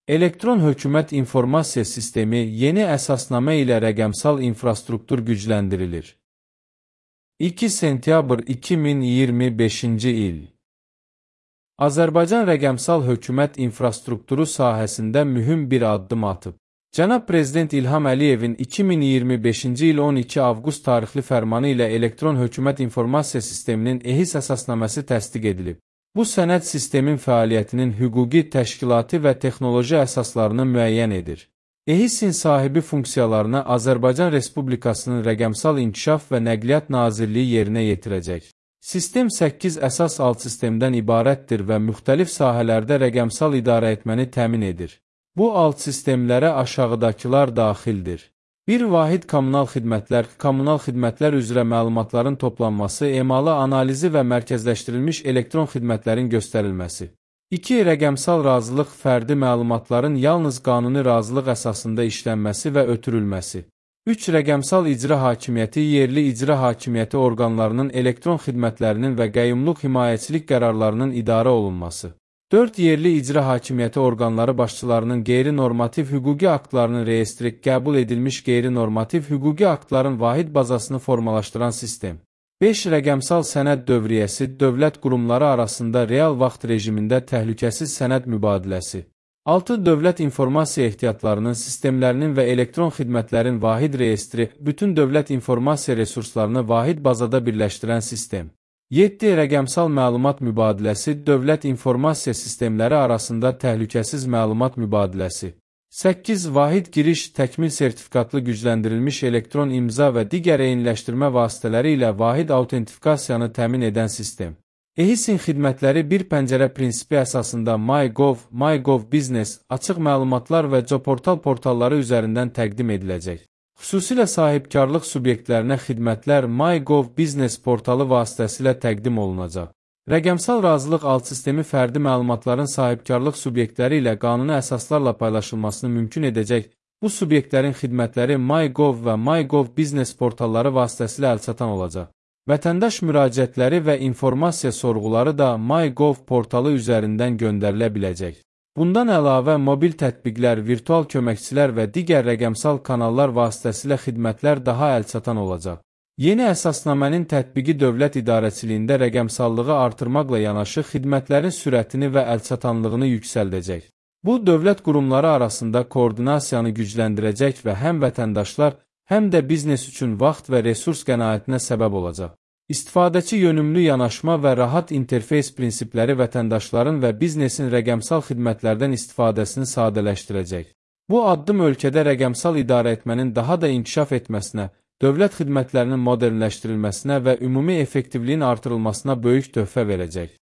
Elektron hökumət informasiya sistemi yeni əsasnamə ilə rəqəmsal infrastruktur gücləndirilir. 2 sentyabr 2025-ci il Azərbaycan rəqəmsal hökumət infrastrukturu sahəsində mühüm bir addım atıb. Cənab Prezident İlham Əliyevin 2025-ci il 12 avqust tarixli fərmanı ilə elektron hökumət informasiya sisteminin EHİS əsasnaməsi təsdiq edilib. Bu sənəd sistemin fəaliyyətinin hüquqi, təşkilati və texnoloji əsaslarını müəyyən edir. EHİS-in sahibi funksiyalarını Azərbaycan Respublikasının Rəqəmsal İnkişaf və Nəqliyyat Nazirliyi yerinə yetirəcək. Sistem 8 əsas alt sistemdən ibarətdir və müxtəlif sahələrdə rəqəmsal idarəetməni təmin edir. Bu alt sistemlərə aşağıdakılar daxildir. Bir vahid kommunal xidmətlər üzrə məlumatların toplanması, emalı, analizi və mərkəzləşdirilmiş elektron xidmətlərin göstərilməsi. 2. Rəqəmsal razılıq, fərdi məlumatların yalnız qanuni razılıq əsasında işlənməsi və ötürülməsi. 3. Rəqəmsal icra hakimiyyəti, yerli icra hakimiyyəti orqanlarının elektron xidmətlərinin və qəyyumluq himayəçilik qərarlarının idarə olunması. 4. Yerli icra hakimiyyəti orqanları başçılarının qeyri-normativ hüquqi aktlarının reyestri, qəbul edilmiş qeyri-normativ hüquqi aktların vahid bazasını formalaşdıran sistem. 5. Rəqəmsal sənəd dövriyyəsi, dövlət qurumları arasında real vaxt rejimində təhlükəsiz sənəd mübadiləsi. 6. Dövlət informasiya ehtiyatlarının, sistemlərinin və elektron xidmətlərin vahid reyestri, bütün dövlət informasiya resurslarını vahid bazada birləşdirən sistem. 7. Rəqəmsal məlumat mübadiləsi, dövlət informasiya sistemləri arasında təhlükəsiz məlumat mübadiləsi. 8. Vahid giriş, təkmil sertifikatlı gücləndirilmiş elektron imza və digər eyniləşdirmə vasitələri ilə vahid autentifikasiyanı təmin edən sistem. EHİS-in xidmətləri bir pəncərə prinsipi əsasında MyGov, MyGov Business, açıq məlumatlar və Joportal portalları üzərindən təqdim ediləcək. Xüsusilə sahibkarlıq subyektlərinə xidmətlər MyGov Business portalı vasitəsilə təqdim olunacaq. Rəqəmsal razılıq alt sistemi fərdi məlumatların sahibkarlıq subyektləri ilə qanuni əsaslarla paylaşılmasını mümkün edəcək. Bu subyektlərin xidmətləri MyGov və MyGov Business portalları vasitəsilə əlçatan olacaq. Vətəndaş müraciətləri və informasiya sorğuları da MyGov portalı üzərindən göndərilə biləcək. Bundan əlavə, mobil tətbiqlər, virtual köməkçilər və digər rəqəmsal kanallar vasitəsilə xidmətlər daha əlçatan olacaq. Yeni əsasnamənin tətbiqi dövlət idarəçiliyində rəqəmsallığı artırmaqla yanaşı xidmətlərin sürətini və əlçatanlığını yüksəldəcək. Bu, dövlət qurumları arasında koordinasiyanı gücləndirəcək və həm vətəndaşlar, həm də biznes üçün vaxt və resurs qənaətinə səbəb olacaq. İstifadəçi yönümlü yanaşma və rahat interfeys prinsipləri vətəndaşların və biznesin rəqəmsal xidmətlərdən istifadəsini sadələşdirəcək. Bu addım ölkədə rəqəmsal idarəetmənin daha da inkişaf etməsinə, dövlət xidmətlərinin modernləşdirilməsinə və ümumi effektivliyin artırılmasına böyük töhfə verəcək.